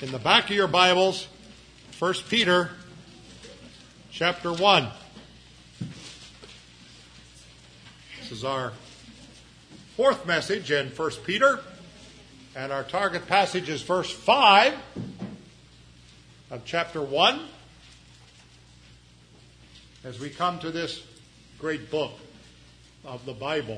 in the back of your Bibles, 1 Peter chapter 1. This is our fourth message in 1 Peter, and our target passage is verse 5 of chapter 1 as we come to this great book of the Bible.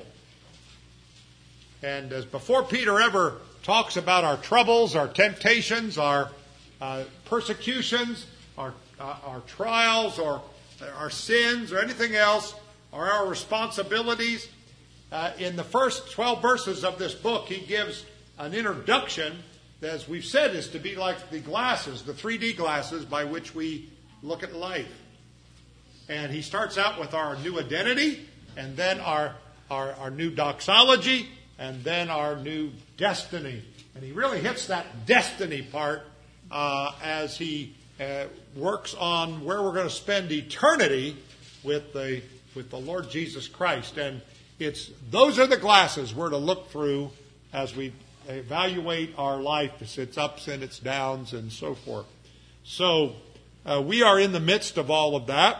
And as before Peter ever talks about our troubles, our temptations, our persecutions, our trials, or our sins, or anything else, or our responsibilities, in the first 12 verses of this book, he gives an introduction that, as we've said, is to be like the glasses, the 3D glasses by which we look at life. And he starts out with our new identity, and then our new doxology, and then our new destiny. And he really hits that destiny part as he works on where we're going to spend eternity with the Lord Jesus Christ. And those are the glasses we're to look through as we evaluate our life, its ups and its downs and so forth. So we are in the midst of all of that.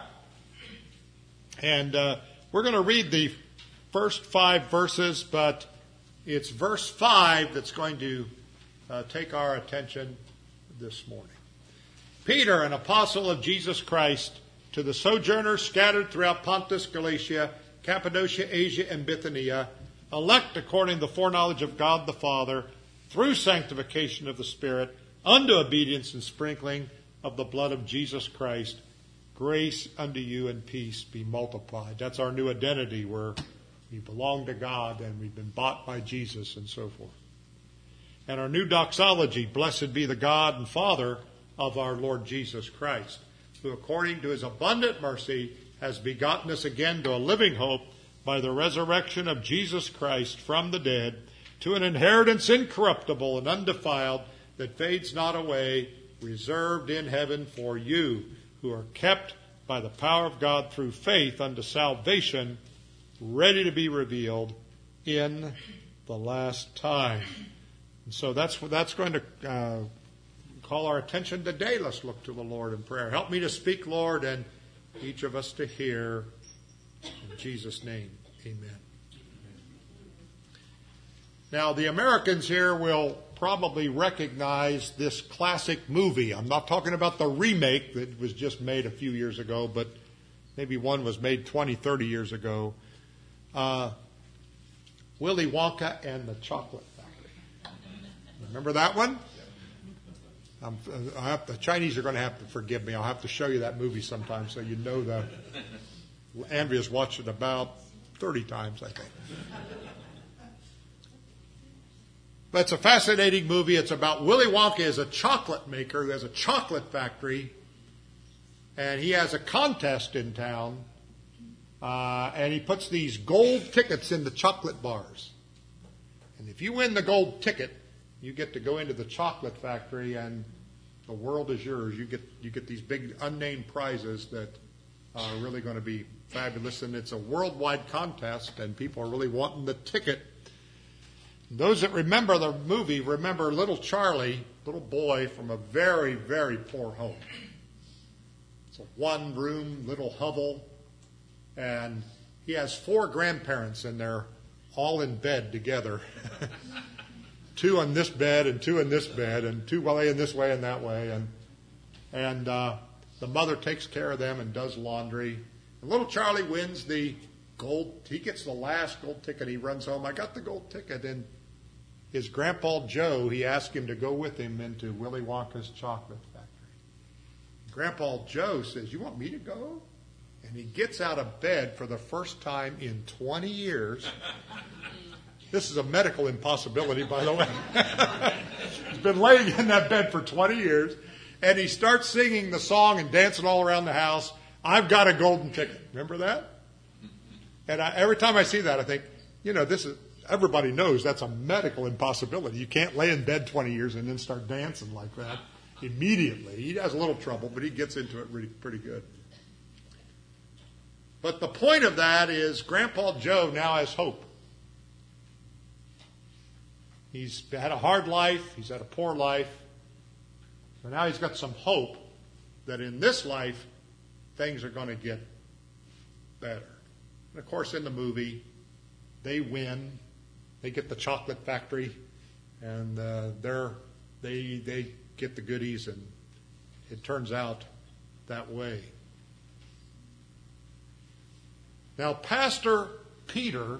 And we're going to read the first 5 verses, but it's verse 5 that's going to take our attention this morning. Peter, an apostle of Jesus Christ, to the sojourners scattered throughout Pontus, Galatia, Cappadocia, Asia, and Bithynia, elect according to the foreknowledge of God the Father, through sanctification of the Spirit, unto obedience and sprinkling of the blood of Jesus Christ, grace unto you and peace be multiplied. That's our new identity, where we belong to God and we've been bought by Jesus and so forth. And our new doxology, blessed be the God and Father of our Lord Jesus Christ, who according to his abundant mercy has begotten us again to a living hope by the resurrection of Jesus Christ from the dead, to an inheritance incorruptible and undefiled, that fades not away, reserved in heaven for you, who are kept by the power of God through faith unto salvation, ready to be revealed in the last time. And so that's going to call our attention today. Let's look to the Lord in prayer. Help me to speak, Lord, and each of us to hear. In Jesus' name, amen. Now, the Americans here will probably recognize this classic movie. I'm not talking about the remake that was just made a few years ago, but maybe one was made 20, 30 years ago. Willy Wonka and the Chocolate Factory. Remember that one? The Chinese are going to have to forgive me. I'll have to show you that movie sometime so you know that. Andrea's watched it about 30 times, I think. But it's a fascinating movie. It's about Willy Wonka as a chocolate maker who has a chocolate factory. And he has a contest in town. And he puts these gold tickets in the chocolate bars. And if you win the gold ticket, you get to go into the chocolate factory and the world is yours. You get these big unnamed prizes that are really going to be fabulous. And it's a worldwide contest and people are really wanting the ticket. Those that remember the movie remember little Charlie, little boy from a very, very poor home. It's a one-room little hovel. And he has 4 grandparents, and they're all in bed together. 2 on this bed, and 2 in this bed, and 2 laying this way and that way. And the mother takes care of them and does laundry. And little Charlie wins the gold. He gets the last gold ticket. He runs home. I got the gold ticket. And his grandpa Joe, he asked him to go with him into Willy Wonka's chocolate factory. Grandpa Joe says, "You want me to go?" And he gets out of bed for the first time in 20 years. This is a medical impossibility, by the way. He's been laying in that bed for 20 years. And he starts singing the song and dancing all around the house. I've got a golden ticket. Remember that? And every time I see that, I think, everybody knows that's a medical impossibility. You can't lay in bed 20 years and then start dancing like that immediately. He has a little trouble, but he gets into it really pretty good. But the point of that is Grandpa Joe now has hope. He's had a hard life. He's had a poor life. So now he's got some hope that in this life, things are going to get better. And of course, in the movie, they win. They get the chocolate factory, and they get the goodies, and it turns out that way. Now, Pastor Peter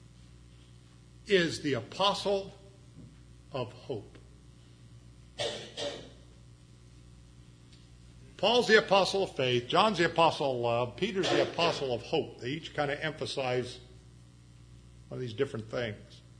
is the apostle of hope. Paul's the apostle of faith. John's the apostle of love. Peter's the apostle of hope. They each kind of emphasize one of these different things.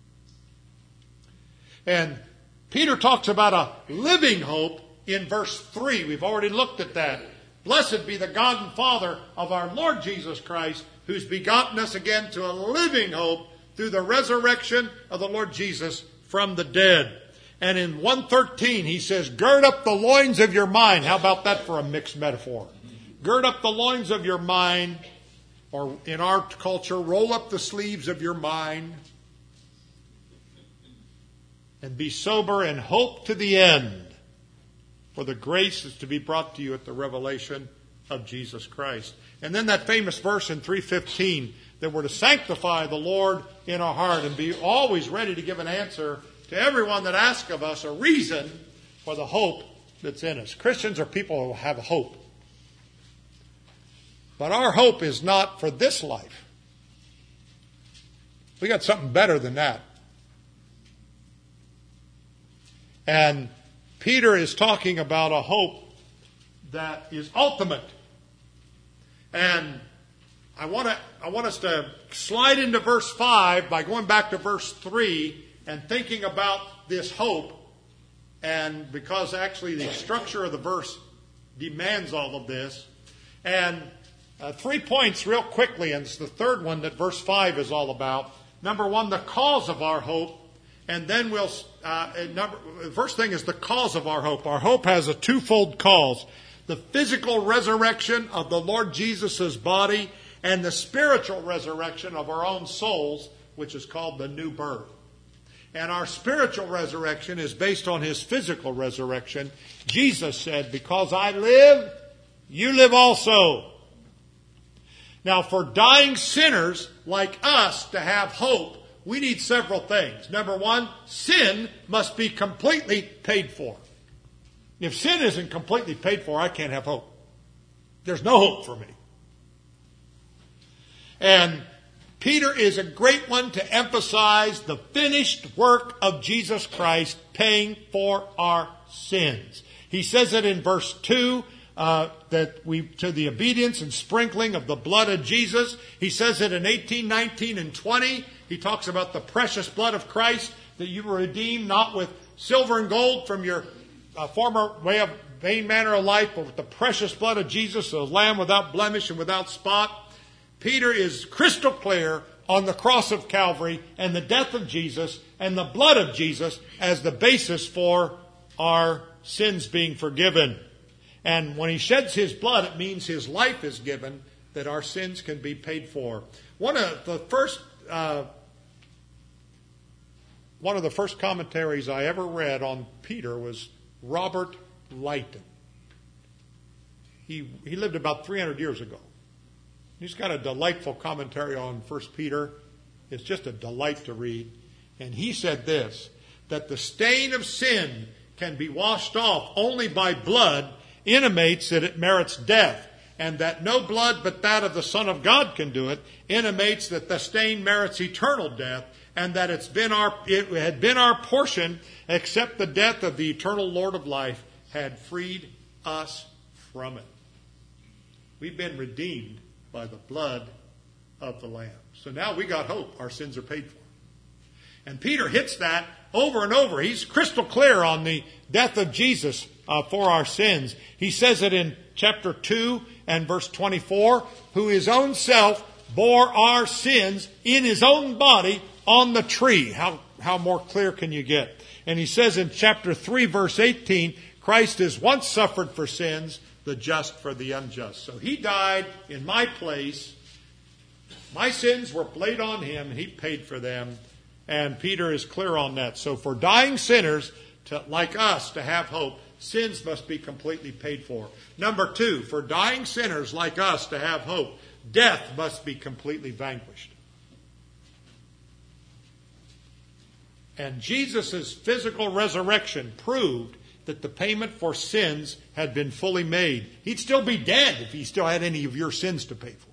And Peter talks about a living hope in verse 3. We've already looked at that. Blessed be the God and Father of our Lord Jesus Christ, who's begotten us again to a living hope through the resurrection of the Lord Jesus from the dead. And in 1:13 he says, gird up the loins of your mind. How about that for a mixed metaphor? Gird up the loins of your mind, or in our culture, roll up the sleeves of your mind, and be sober and hope to the end, for the grace is to be brought to you at the revelation of Jesus Christ. And then that famous verse in 3:15, that we're to sanctify the Lord in our heart and be always ready to give an answer to everyone that asks of us a reason for the hope that's in us. Christians are people who have hope. But our hope is not for this life. We got something better than that. And Peter is talking about a hope that is ultimate. And I want us to slide into verse 5 by going back to verse 3 and thinking about this hope. And because actually the structure of the verse demands all of this. And 3 points real quickly, and it's the third one that verse 5 is all about. Number one, the cause of our hope. And then the first thing is the cause of our hope. Our hope has a twofold cause. The physical resurrection of the Lord Jesus' body and the spiritual resurrection of our own souls, which is called the new birth. And our spiritual resurrection is based on his physical resurrection. Jesus said, because I live, you live also. Now, for dying sinners like us to have hope, we need several things. Number one, sin must be completely paid for. If sin isn't completely paid for, I can't have hope. There's no hope for me. And Peter is a great one to emphasize the finished work of Jesus Christ paying for our sins. He says it in verse 2, that we, to the obedience and sprinkling of the blood of Jesus. He says it in 18, 19, and 20. He talks about the precious blood of Christ, that you were redeemed not with silver and gold from your former way of vain manner of life, but with the precious blood of Jesus, the Lamb without blemish and without spot. Peter is crystal clear on the cross of Calvary and the death of Jesus and the blood of Jesus as the basis for our sins being forgiven. And when he sheds his blood, it means his life is given that our sins can be paid for. One of the first commentaries I ever read on Peter was Robert Lighton. He lived about 300 years ago. He's got a delightful commentary on 1 Peter. It's just a delight to read. And he said this, that the stain of sin can be washed off only by blood intimates that it merits death, and that no blood but that of the Son of God can do it intimates that the stain merits eternal death, and that it had been our portion, except the death of the eternal Lord of life had freed us from it. We've been redeemed by the blood of the Lamb. So now we got hope. Our sins are paid for. And Peter hits that over and over. He's crystal clear on the death of Jesus for our sins. He says it in chapter 2 and verse 24, who his own self bore our sins in his own body on the tree. How more clear can you get? And he says in chapter 3 verse 18, Christ has once suffered for sins, the just for the unjust. So he died in my place. My sins were laid on him, and he paid for them. And Peter is clear on that. So for dying sinners like us to have hope, sins must be completely paid for. Number 2, for dying sinners like us to have hope, death must be completely vanquished. And Jesus' physical resurrection proved that the payment for sins had been fully made. He'd still be dead if he still had any of your sins to pay for.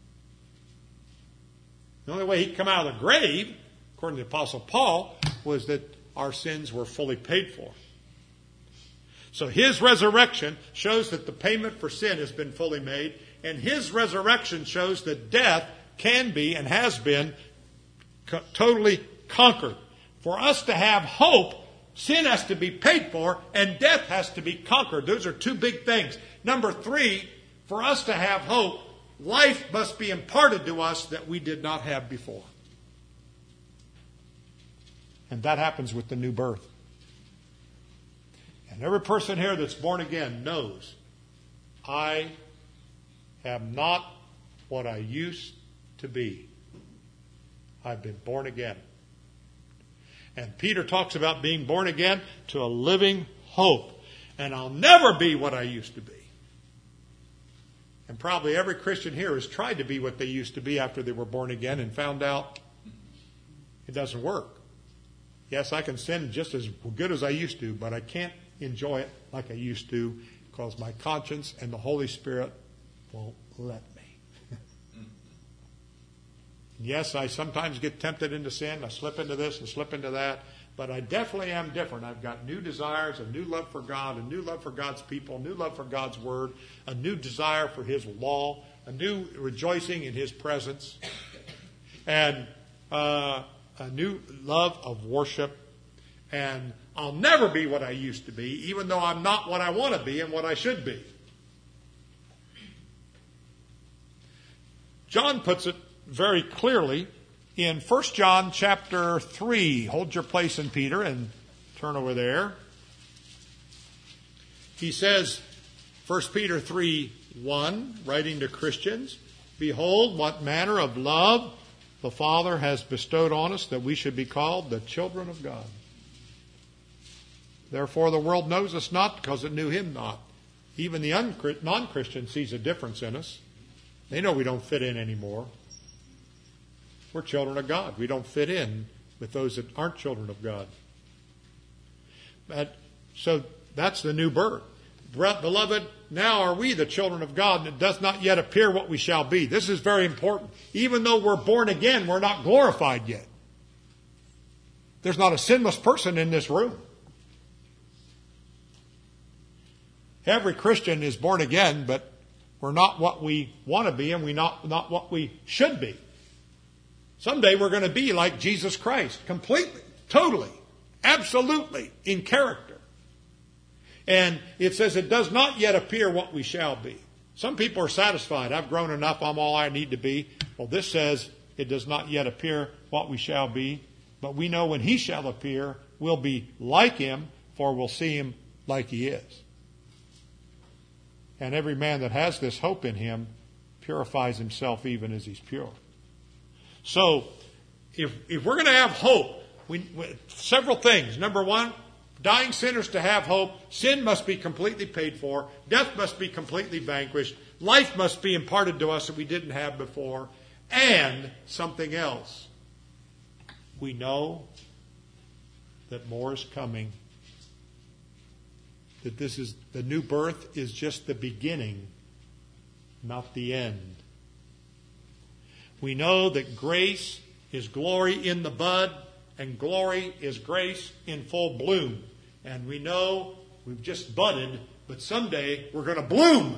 The only way he'd come out of the grave, according to the Apostle Paul, was that our sins were fully paid for. So his resurrection shows that the payment for sin has been fully made, and his resurrection shows that death can be and has been totally conquered. For us to have hope, sin has to be paid for and death has to be conquered. Those are two big things. Number 3, for us to have hope, life must be imparted to us that we did not have before. And that happens with the new birth. And every person here that's born again knows, I am not what I used to be. I've been born again. And Peter talks about being born again to a living hope. And I'll never be what I used to be. And probably every Christian here has tried to be what they used to be after they were born again and found out it doesn't work. Yes, I can sin just as good as I used to, but I can't enjoy it like I used to because my conscience and the Holy Spirit won't let me. Yes, I sometimes get tempted into sin. I slip into this and slip into that. But I definitely am different. I've got new desires, a new love for God, a new love for God's people, a new love for God's Word, a new desire for His law, a new rejoicing in His presence, and a new love of worship. And I'll never be what I used to be, even though I'm not what I want to be and what I should be. John puts it very clearly in 1 John chapter 3. Hold your place in Peter and turn over there. He says, 1 Peter 3:1, writing to Christians, behold, what manner of love the Father has bestowed on us that we should be called the children of God. Therefore the world knows us not because it knew Him not. Even the non-Christian sees a difference in us. They know we don't fit in anymore. We're children of God. We don't fit in with those that aren't children of God. So that's the new birth. Beloved, now are we the children of God, and it does not yet appear what we shall be. This is very important. Even though we're born again, we're not glorified yet. There's not a sinless person in this room. Every Christian is born again, but we're not what we want to be, and we're not what we should be. Someday we're going to be like Jesus Christ, completely, totally, absolutely, in character. And it says it does not yet appear what we shall be. Some people are satisfied. I've grown enough. I'm all I need to be. Well, this says it does not yet appear what we shall be. But we know when He shall appear, we'll be like Him, for we'll see Him like He is. And every man that has this hope in Him purifies himself even as he's pure. So, if we're going to have hope, several things. Number 1, dying sinners to have hope, sin must be completely paid for, death must be completely vanquished, life must be imparted to us that we didn't have before, and something else. We know that more is coming. That this is the new birth is just the beginning, not the end. We know that grace is glory in the bud, and glory is grace in full bloom. And we know we've just budded, but someday we're going to bloom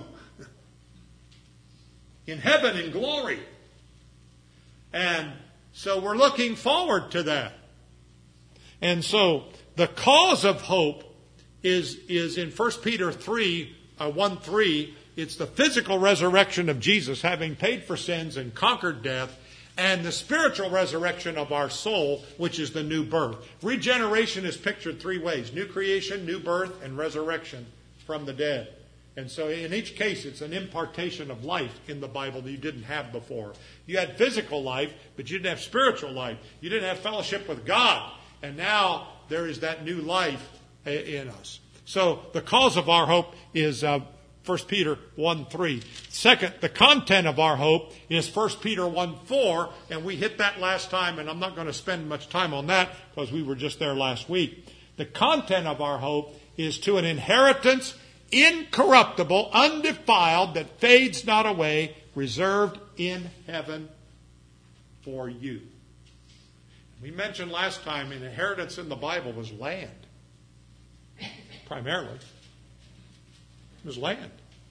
in heaven in glory. And so we're looking forward to that. And so the cause of hope is in 1 Peter 1:3. It's the physical resurrection of Jesus, having paid for sins and conquered death, and the spiritual resurrection of our soul, which is the new birth. Regeneration is pictured 3 ways: new creation, new birth, and resurrection from the dead. And so in each case, it's an impartation of life in the Bible that you didn't have before. You had physical life, but you didn't have spiritual life. You didn't have fellowship with God. And now there is that new life in us. So the cause of our hope is 1 Peter 1:3. Second, the content of our hope is 1 Peter 1:4, and we hit that last time, and I'm not going to spend much time on that because we were just there last week. The content of our hope is to an inheritance incorruptible, undefiled, that fades not away, reserved in heaven for you. We mentioned last time an inheritance in the Bible was land. Primarily. It was land.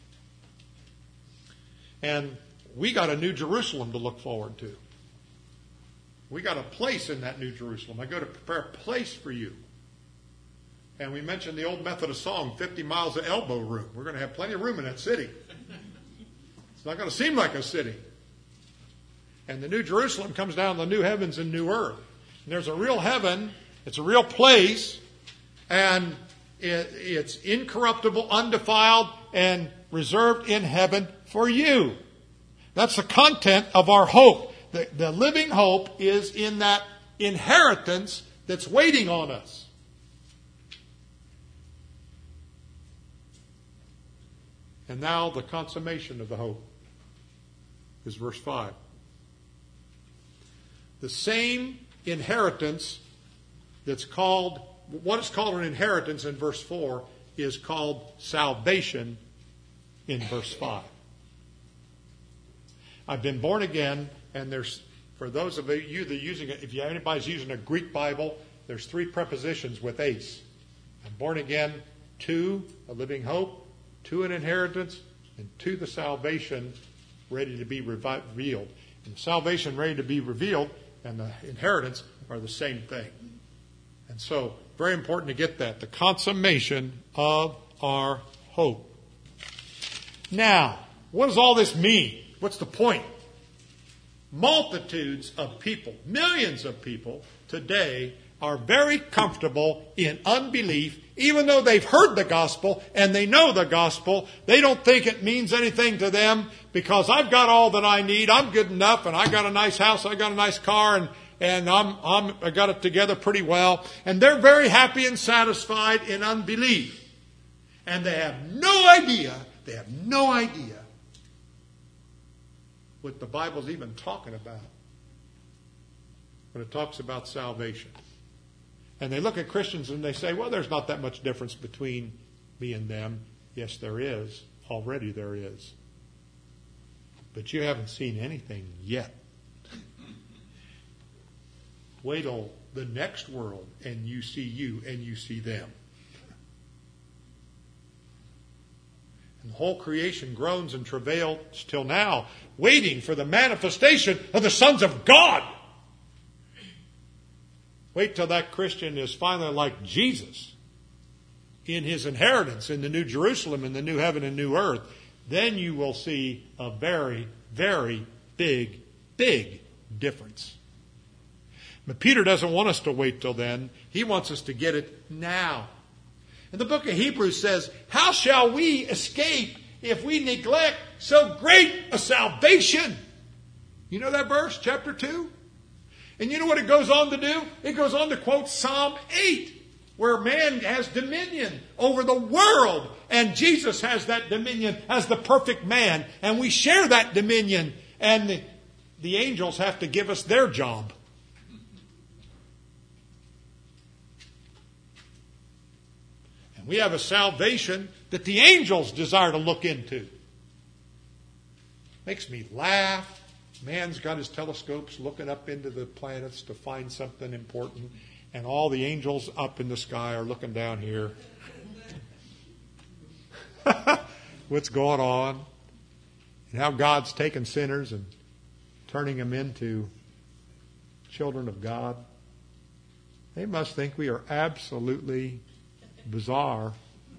And we got a New Jerusalem to look forward to. We got a place in that New Jerusalem. I go to prepare a place for you. And we mentioned the old Methodist song, 50 miles of elbow room. We're going to have plenty of room in that city. It's not going to seem like a city. And the New Jerusalem comes down the new heavens and new earth. And there's a real heaven. It's a real place. And it's incorruptible, undefiled, and reserved in heaven for you. That's the content of our hope. The living hope is in that inheritance that's waiting on us. And now the consummation of the hope is verse 5. The same inheritance that's called, what is called an inheritance in verse 4 is called salvation in verse 5. I've been born again, and there's, for those of you that are using it, if anybody's using a Greek Bible, there's 3 prepositions with ace. I'm born again, to a living hope, to an inheritance, and to the salvation ready to be revealed. And the salvation ready to be revealed and the inheritance are the same thing. And so, very important to get that. The consummation of our hope. Now, what does all this mean? What's the point? Multitudes of people, millions of people today are very comfortable in unbelief, even though they've heard the gospel and they know the gospel. They don't think it means anything to them because I've got all that I need. I'm good enough, and I got a nice house, I got a nice car, and I got it together pretty well. And they're very happy and satisfied in unbelief. And they have no idea what the Bible's even talking about when it talks about salvation. And they look at Christians and they say, well, there's not that much difference between me and them. Yes, there is. Already there is. But you haven't seen anything yet. Wait till the next world and you see them. And the whole creation groans and travails till now, waiting for the manifestation of the sons of God. Wait till that Christian is finally like Jesus in his inheritance in the New Jerusalem, in the new heaven and new earth. Then you will see a very, very big, big difference. But Peter doesn't want us to wait till then. He wants us to get it now. And the book of Hebrews says, how shall we escape if we neglect so great a salvation? You know that verse, chapter 2? And you know what it goes on to do? It goes on to quote Psalm 8, where man has dominion over the world. And Jesus has that dominion as the perfect man. And we share that dominion. And the angels have to give us their job. And we have a salvation that the angels desire to look into. Makes me laugh. Man's got his telescopes looking up into the planets to find something important. And all the angels up in the sky are looking down here. What's going on? And how God's taking sinners and turning them into children of God. They must think we are absolutely bizarre.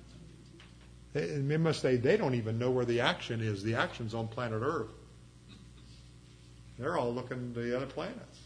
They must say they don't even know where the action is. The action's on planet Earth. They're all looking to the other planets.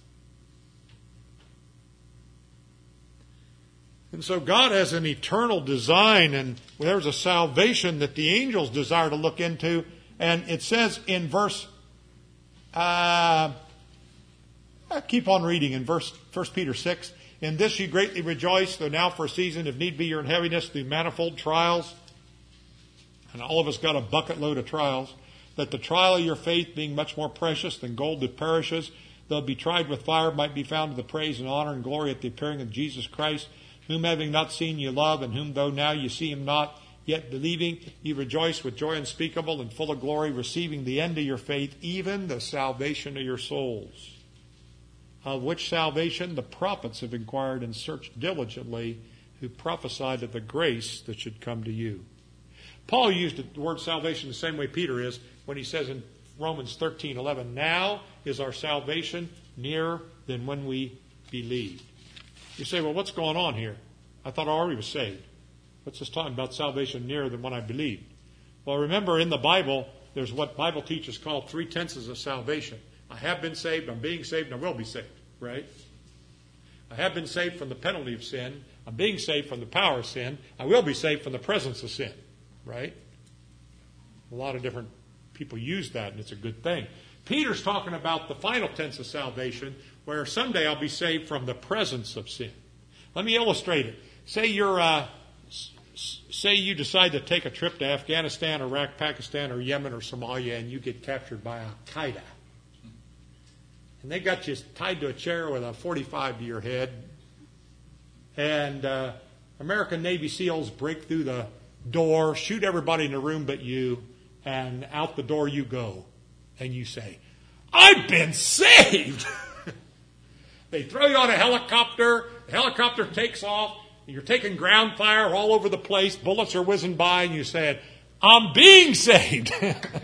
And so God has an eternal design, and there's a salvation that the angels desire to look into. And it says in verse, keep on reading in 1 Peter 6, In this you greatly rejoice, though now for a season, if need be, you're in heaviness through manifold trials. And all of us got a bucket load of trials. That the trial of your faith, being much more precious than gold that perishes, though it be tried with fire, might be found to the praise and honor and glory at the appearing of Jesus Christ, whom having not seen you love, and whom though now you see him not, yet believing, you rejoice with joy unspeakable and full of glory, receiving the end of your faith, even the salvation of your souls. Of which salvation the prophets have inquired and searched diligently, who prophesied of the grace that should come to you. Paul used the word salvation the same way Peter is when he says in Romans 13:11, now is our salvation nearer than when we believed. You say, well, what's going on here? I thought I already was saved. What's this talking about salvation nearer than when I believed? Well, remember in the Bible, there's what Bible teachers call 3 tenses of salvation. I have been saved, I'm being saved, and I will be saved, right? I have been saved from the penalty of sin. I'm being saved from the power of sin. I will be saved from the presence of sin, right? A lot of different people use that, and it's a good thing. Peter's talking about the final tense of salvation, where someday I'll be saved from the presence of sin. Let me illustrate it. Say you decide to take a trip to Afghanistan, Iraq, Pakistan, or Yemen, or Somalia, and you get captured by Al-Qaeda. And they got you tied to a chair with a .45 to your head. And American Navy SEALs break through the door, shoot everybody in the room but you, and out the door you go. And you say, I've been saved! They throw you on a helicopter. The helicopter takes off. You're taking ground fire all over the place. Bullets are whizzing by, and you say, I'm being saved.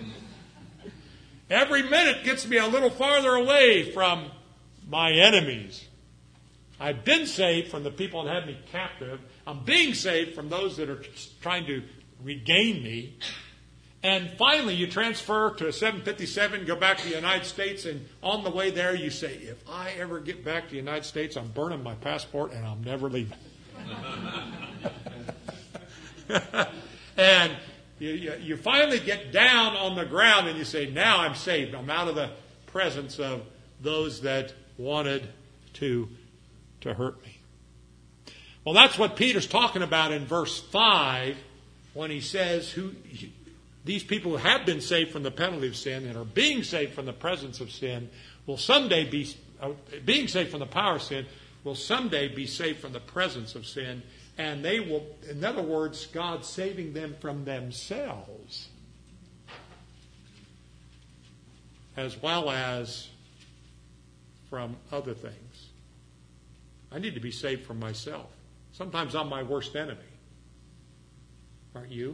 Every minute gets me a little farther away from my enemies. I've been saved from the people that had me captive. I'm being saved from those that are trying to regain me. And finally, you transfer to a 757, go back to the United States, and on the way there you say, if I ever get back to the United States, I'm burning my passport and I'm never leaving. And you finally get down on the ground and you say, now I'm saved. I'm out of the presence of those that wanted to hurt me. Well, that's what Peter's talking about in verse 5 when he says these people who have been saved from the penalty of sin and are being saved from the presence of sin will someday be, being saved from the power of sin, will someday be saved from the presence of sin. And they will, in other words, God saving them from themselves as well as from other things. I need to be saved from myself. Sometimes I'm my worst enemy. Aren't you?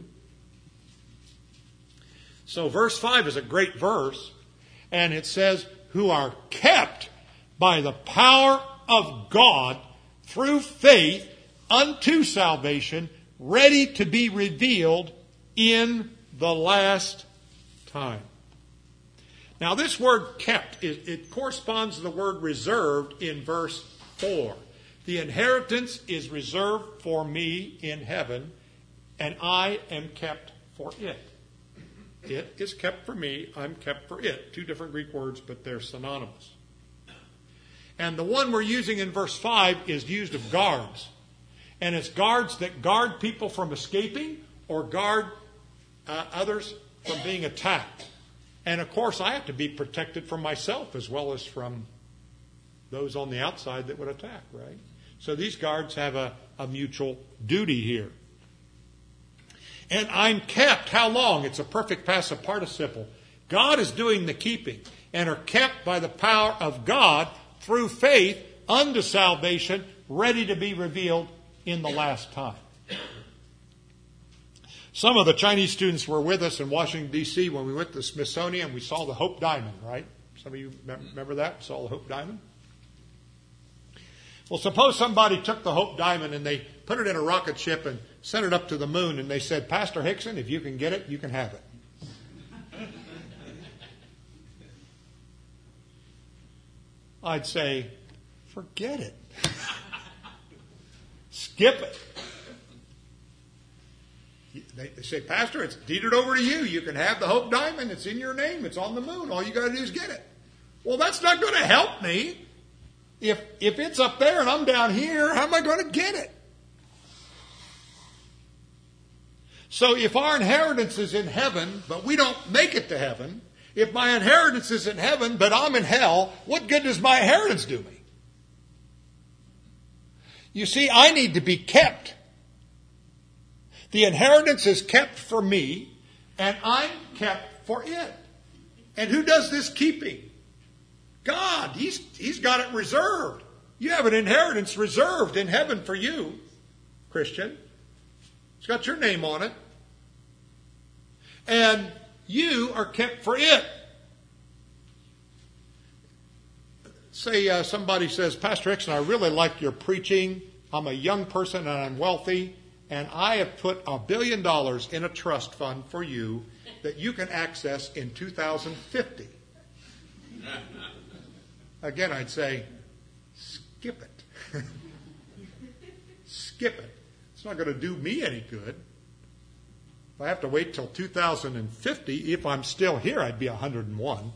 So verse 5 is a great verse, and it says, who are kept by the power of God through faith unto salvation, ready to be revealed in the last time. Now this word kept, it corresponds to the word reserved in verse 4. The inheritance is reserved for me in heaven, and I am kept for it. It is kept for me, I'm kept for it. 2 different Greek words, but they're synonymous. And the one we're using in verse 5 is used of guards. And it's guards that guard people from escaping or guard others from being attacked. And of course, I have to be protected from myself as well as from those on the outside that would attack, right? So these guards have a mutual duty here. And I'm kept. How long? It's a perfect passive participle. God is doing the keeping and are kept by the power of God through faith unto salvation, ready to be revealed in the last time. Some of the Chinese students were with us in Washington, D.C. when we went to the Smithsonian. We saw the Hope Diamond, right? Some of you remember that? Saw the Hope Diamond? Well, suppose somebody took the Hope Diamond and they put it in a rocket ship and sent it up to the moon, and they said, Pastor Hickson, if you can get it, you can have it. I'd say, forget it. Skip it. They say, Pastor, it's deeded over to you. You can have the Hope Diamond. It's in your name. It's on the moon. All you got to do is get it. Well, that's not going to help me. If it's up there and I'm down here, how am I going to get it? So if our inheritance is in heaven, but we don't make it to heaven, if my inheritance is in heaven, but I'm in hell, what good does my inheritance do me? You see, I need to be kept. The inheritance is kept for me, and I'm kept for it. And who does this keeping? God. He's got it reserved. You have an inheritance reserved in heaven for you, Christian. It's got your name on it. And you are kept for it. Say somebody says, Pastor Hickson, I really like your preaching. I'm a young person and I'm wealthy. And I have put $1 billion in a trust fund for you that you can access in 2050. Again, I'd say, skip it. Skip it. It's not going to do me any good. If I have to wait till 2050, if I'm still here, I'd be 101.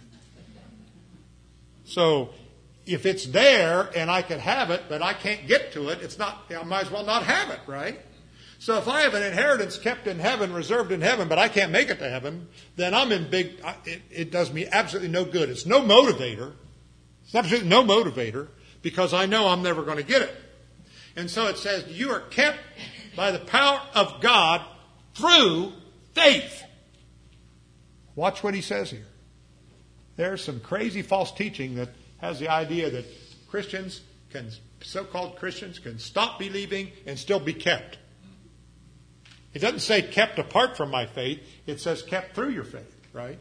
So if it's there and I can have it, but I can't get to it, it's not. I might as well not have it, right? So if I have an inheritance kept in heaven, reserved in heaven, but I can't make it to heaven, then I'm in big. It does me absolutely no good. It's no motivator. It's absolutely no motivator because I know I'm never going to get it. And so it says, you are kept by the power of God through faith. Watch what he says here. There's some crazy false teaching that has the idea that so-called Christians can stop believing and still be kept. It doesn't say kept apart from my faith. It says kept through your faith, right?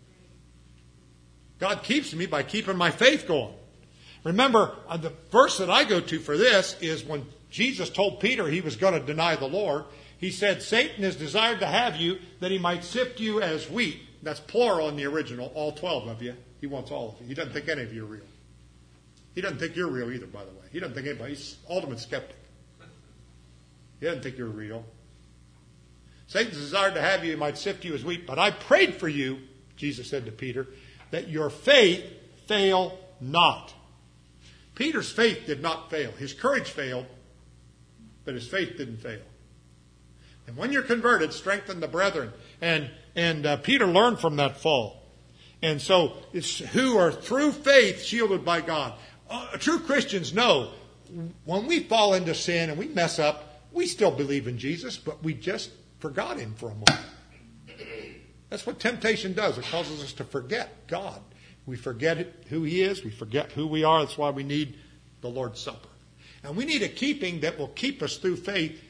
God keeps me by keeping my faith going. Remember, the verse that I go to for this is when Jesus told Peter he was going to deny the Lord. He said, Satan has desired to have you that he might sift you as wheat. That's plural in the original, all 12 of you. He wants all of you. He doesn't think any of you are real. He doesn't think you're real either, by the way. He doesn't think anybody. He's ultimate skeptic. He doesn't think you're real. Satan's desired to have you, he might sift you as wheat. But I prayed for you, Jesus said to Peter, that your faith fail not. Peter's faith did not fail. His courage failed, but his faith didn't fail. And when you're converted, strengthen the brethren. And Peter learned from that fall. And so it's who are through faith shielded by God. True Christians know when we fall into sin and we mess up, we still believe in Jesus, but we just forgot him for a moment. That's what temptation does. It causes us to forget God. We forget who he is. We forget who we are. That's why we need the Lord's Supper. And we need a keeping that will keep us through faith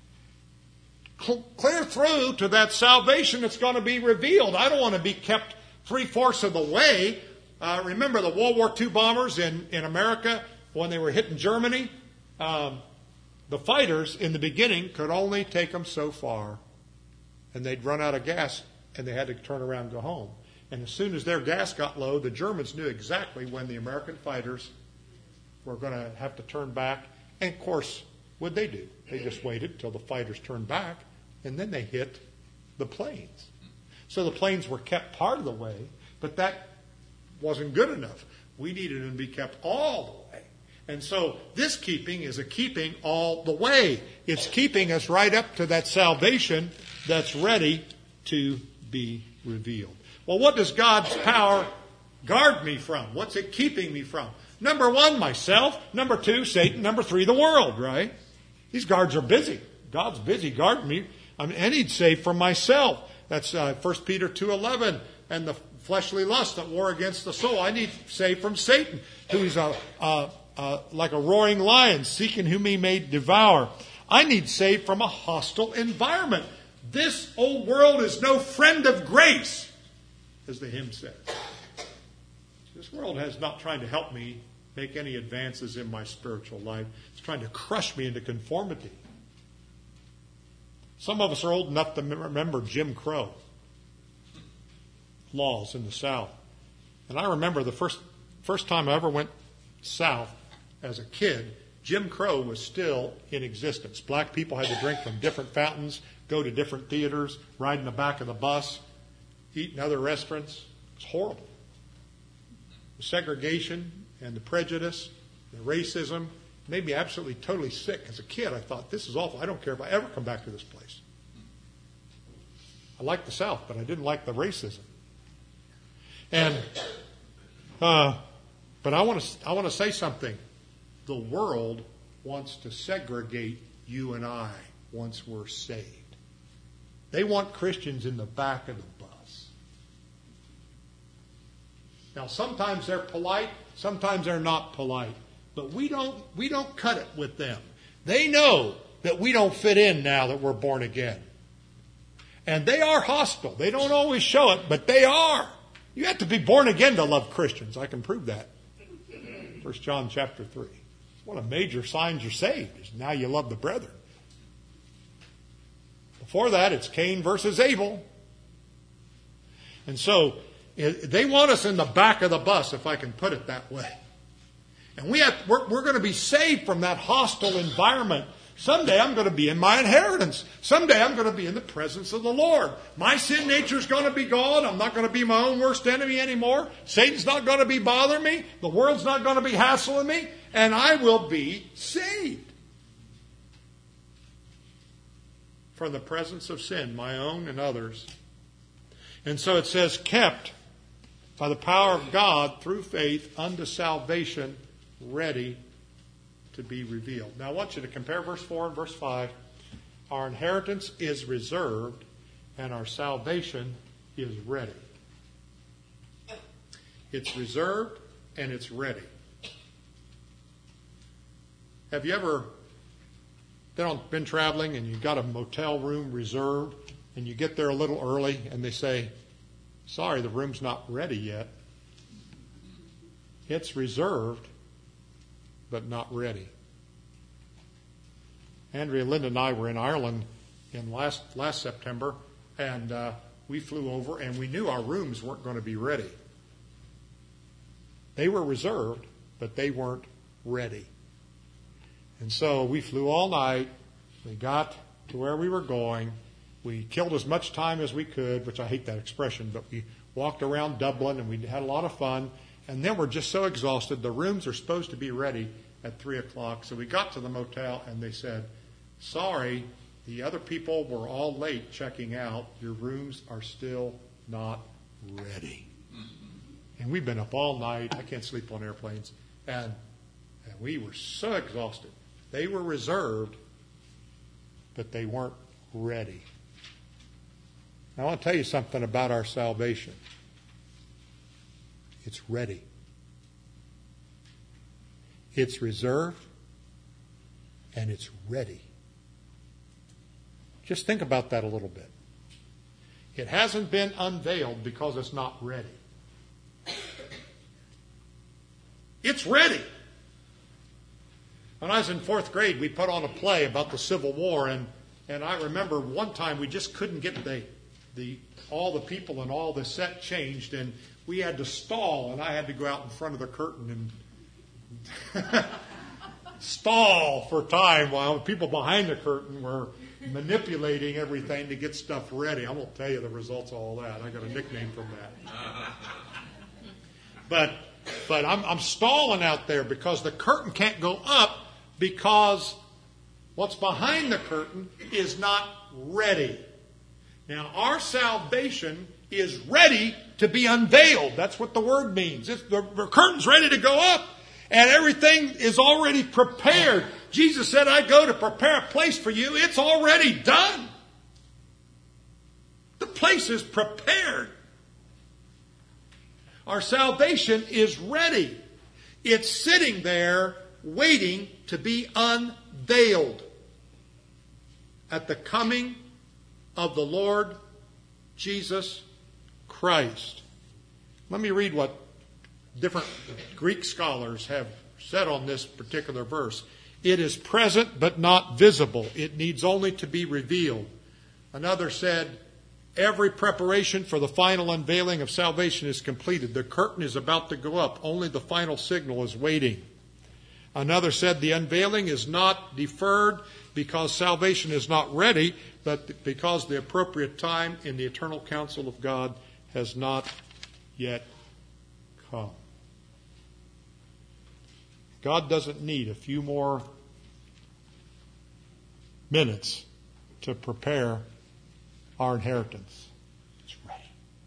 clear through to that salvation that's going to be revealed. I don't want to be kept 3/4 of the way. Remember the World War II bombers in America when they were hitting Germany? The fighters in the beginning could only take them so far. And they'd run out of gas and they had to turn around and go home. And as soon as their gas got low, the Germans knew exactly when the American fighters were going to have to turn back. And of course, what'd they do? They just waited till the fighters turned back and then they hit the planes. So the planes were kept part of the way, but that wasn't good enough. We needed them to be kept all the way. And so this keeping is a keeping all the way. It's keeping us right up to that salvation that's ready to be revealed. Well, what does God's power guard me from? What's it keeping me from? Number 1, myself. Number 2, Satan. Number 3, the world, right? These guards are busy. God's busy guarding me. I need saved from myself. That's 1 Peter 2:11. And the fleshly lust that war against the soul. I need saved from Satan, who's like a roaring lion, seeking whom he may devour. I need saved from a hostile environment. This old world is no friend of grace, as the hymn says. This world has not trying to help me make any advances in my spiritual life. It's trying to crush me into conformity. Some of us are old enough to remember Jim Crow laws in the South. And I remember the first time I ever went south as a kid, Jim Crow was still in existence. Black people had to drink from different fountains, go to different theaters, ride in the back of the bus, eat in other restaurants. It's horrible. The segregation and the prejudice the racism, made me absolutely totally sick. As a kid, I thought, this is awful. I don't care if I ever come back to this place. I liked the South, but I didn't like the racism. And, but I want to say something. The world wants to segregate you and I once we're saved. They want Christians in the back of the bus. Now, sometimes they're polite, sometimes they're not polite, but we don't cut it with them. They know that we don't fit in now that we're born again. And they are hostile. They don't always show it, but they are. You have to be born again to love Christians. I can prove that. 1 John chapter 3. One of the major signs you're saved is now you love the brethren. Before that, it's Cain versus Abel. And so, they want us in the back of the bus, if I can put it that way. And we're going to be saved from that hostile environment. Someday I'm going to be in my inheritance. Someday I'm going to be in the presence of the Lord. My sin nature is going to be gone. I'm not going to be my own worst enemy anymore. Satan's not going to be bothering me. The world's not going to be hassling me. And I will be saved from the presence of sin, my own and others. And so it says, kept by the power of God through faith unto salvation, ready to be revealed. Now I want you to compare verse 4 and verse 5. Our inheritance is reserved and our salvation is ready. It's reserved and it's ready. Have you ever been traveling and you've got a motel room reserved and you get there a little early and they say, sorry, the room's not ready yet. It's reserved, but not ready. Andrea, Linda, and I were in Ireland in last September, and we flew over, and we knew our rooms weren't going to be ready. They were reserved, but they weren't ready. And so we flew all night. We got to where we were going. We killed as much time as we could, which I hate that expression, but we walked around Dublin, and we had a lot of fun. And then we're just so exhausted. The rooms are supposed to be ready at 3 o'clock. So we got to the motel, and they said, sorry, the other people were all late checking out. Your rooms are still not ready. And we've been up all night. I can't sleep on airplanes. And we were so exhausted. They were reserved, but they weren't ready. Now, I want to tell you something about our salvation. It's ready. It's reserved, and it's ready. Just think about that a little bit. It hasn't been unveiled because it's not ready. It's ready. When I was in 4th grade, we put on a play about the Civil War, and I remember one time we just couldn't get all the people and all the set changed, and we had to stall, and I had to go out in front of the curtain and stall for time while people behind the curtain were manipulating everything to get stuff ready. I won't tell you the results of all that. I got a nickname from that. But I'm stalling out there because the curtain can't go up because what's behind the curtain is not ready. Now, our salvation is ready to be unveiled. That's what the word means. The curtain's ready to go up, and everything is already prepared. Jesus said, I go to prepare a place for you. It's already done. The place is prepared. Our salvation is ready. It's sitting there waiting to be unveiled at the coming of the Lord Jesus Christ. Let me read what different Greek scholars have said on this particular verse. It is present but not visible. It needs only to be revealed. Another said, every preparation for the final unveiling of salvation is completed. The curtain is about to go up. Only the final signal is waiting. Another said the unveiling is not deferred because salvation is not ready, but because the appropriate time in the eternal counsel of God has not yet come. God doesn't need a few more minutes to prepare our inheritance. It's ready.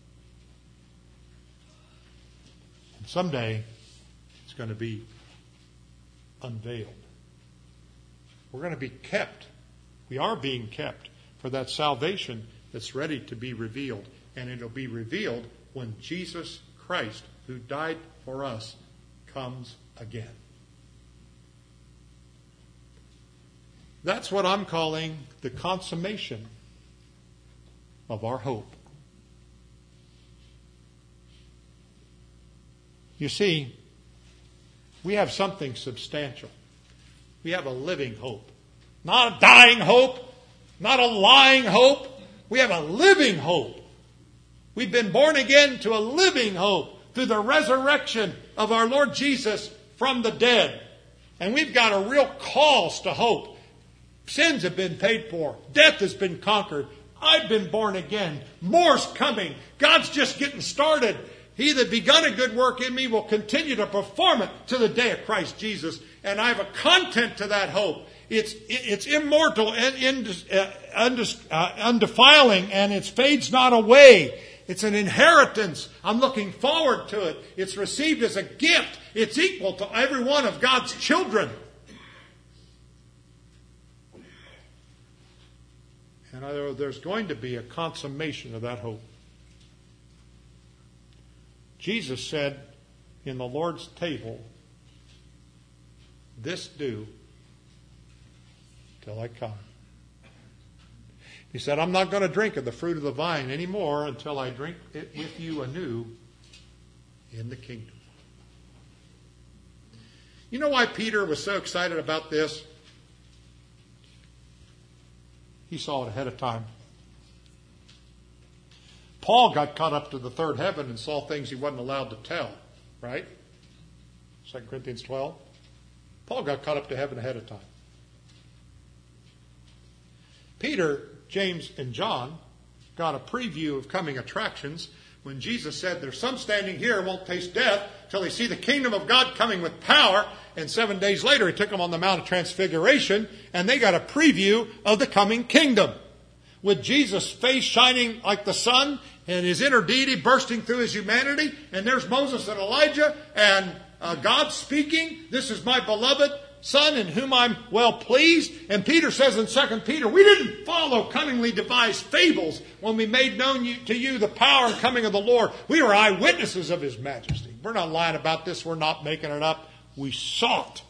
And someday, it's going to be unveiled. We're going to be kept. We are being kept for that salvation that's ready to be revealed. And it'll be revealed when Jesus Christ, who died for us, comes again. That's what I'm calling the consummation of our hope. You see, we have something substantial. We have a living hope. Not a dying hope, not a lying hope. We have a living hope. We've been born again to a living hope through the resurrection of our Lord Jesus from the dead. And we've got a real cause to hope. Sins have been paid for. Death has been conquered. I've been born again. More's coming. God's just getting started. He that begun a good work in me will continue to perform it to the day of Christ Jesus. And I have a content to that hope. It's immortal and undefiling, and it fades not away. It's an inheritance. I'm looking forward to it. It's received as a gift. It's equal to every one of God's children. And there's going to be a consummation of that hope. Jesus said in the Lord's table, "This do till I come." He said, "I'm not going to drink of the fruit of the vine anymore until I drink it with you anew in the kingdom." You know why Peter was so excited about this? He saw it ahead of time. Paul got caught up to the third heaven and saw things he wasn't allowed to tell, right? 2 Corinthians 12. Paul got caught up to heaven ahead of time. Peter, James, and John got a preview of coming attractions when Jesus said, "There's some standing here who won't taste death till they see the kingdom of God coming with power." And 7 days later, he took them on the Mount of Transfiguration, and they got a preview of the coming kingdom. With Jesus' face shining like the sun and his inner deity bursting through his humanity. And there's Moses and Elijah and God speaking, "This is my beloved Son in whom I'm well pleased." And Peter says in 2 Peter, "We didn't follow cunningly devised fables when we made known to you the power and coming of the Lord. We were eyewitnesses of his majesty." We're not lying about this. We're not making it up. We saw it.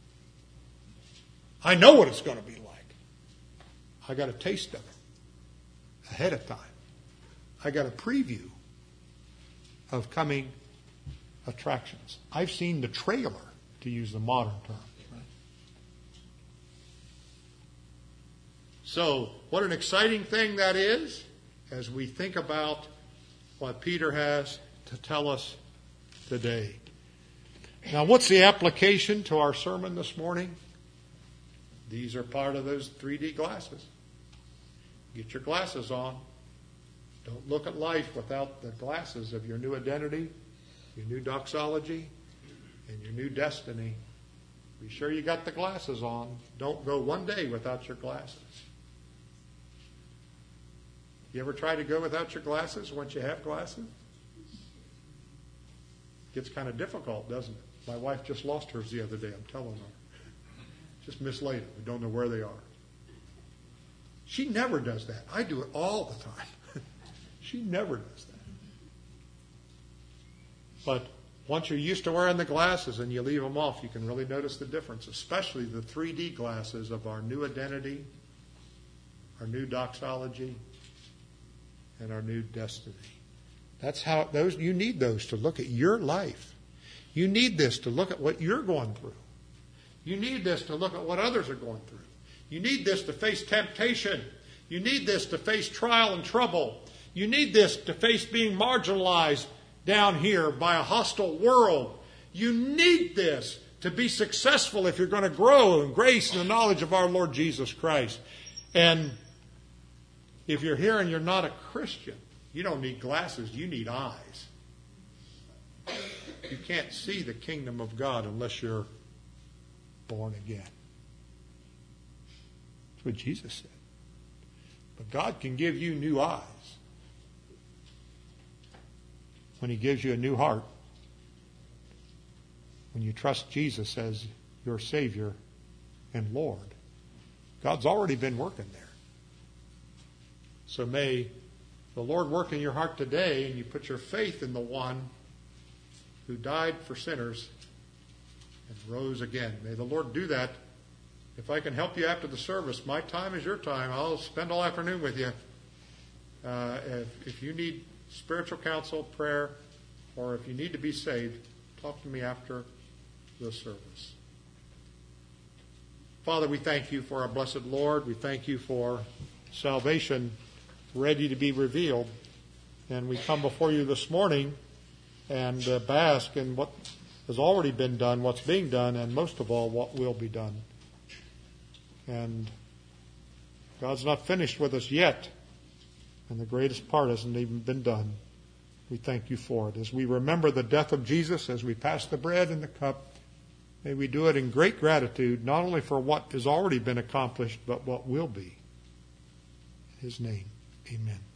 I know what it's going to be like. I got a taste of it ahead of time. I got a preview of coming attractions. I've seen the trailer, to use the modern term. So, what an exciting thing that is as we think about what Peter has to tell us today. Now, what's the application to our sermon this morning? These are part of those 3D glasses. Get your glasses on. Don't look at life without the glasses of your new identity, your new doxology, and your new destiny. Be sure you got the glasses on. Don't go one day without your glasses. You ever try to go without your glasses once you have glasses? Gets kind of difficult, doesn't it? My wife just lost hers the other day, I'm telling her. Just mislaid them. We don't know where they are. She never does that. I do it all the time. She never does that. But once you're used to wearing the glasses and you leave them off, you can really notice the difference, especially the 3D glasses of our new identity, our new doxology, and our new destiny. That's how you need those to look at your life. You need this to look at what you're going through. You need this to look at what others are going through. You need this to face temptation. You need this to face trial and trouble. You need this to face being marginalized down here by a hostile world. You need this to be successful if you're going to grow in grace and the knowledge of our Lord Jesus Christ. And if you're here and you're not a Christian, you don't need glasses, you need eyes. You can't see the kingdom of God unless you're born again. That's what Jesus said. But God can give you new eyes when He gives you a new heart. When you trust Jesus as your Savior and Lord. God's already been working there. So may the Lord work in your heart today, and you put your faith in the one who died for sinners and rose again. May the Lord do that. If I can help you after the service, my time is your time. I'll spend all afternoon with you. If you need spiritual counsel, prayer, or if you need to be saved, talk to me after the service. Father, we thank you for our blessed Lord. We thank you for salvation ready to be revealed. And we come before you this morning and bask in what has already been done, what's being done, and most of all, what will be done. And God's not finished with us yet, and the greatest part hasn't even been done. We thank you for it. As we remember the death of Jesus, as we pass the bread and the cup, may we do it in great gratitude, not only for what has already been accomplished, but what will be. In His name, amen.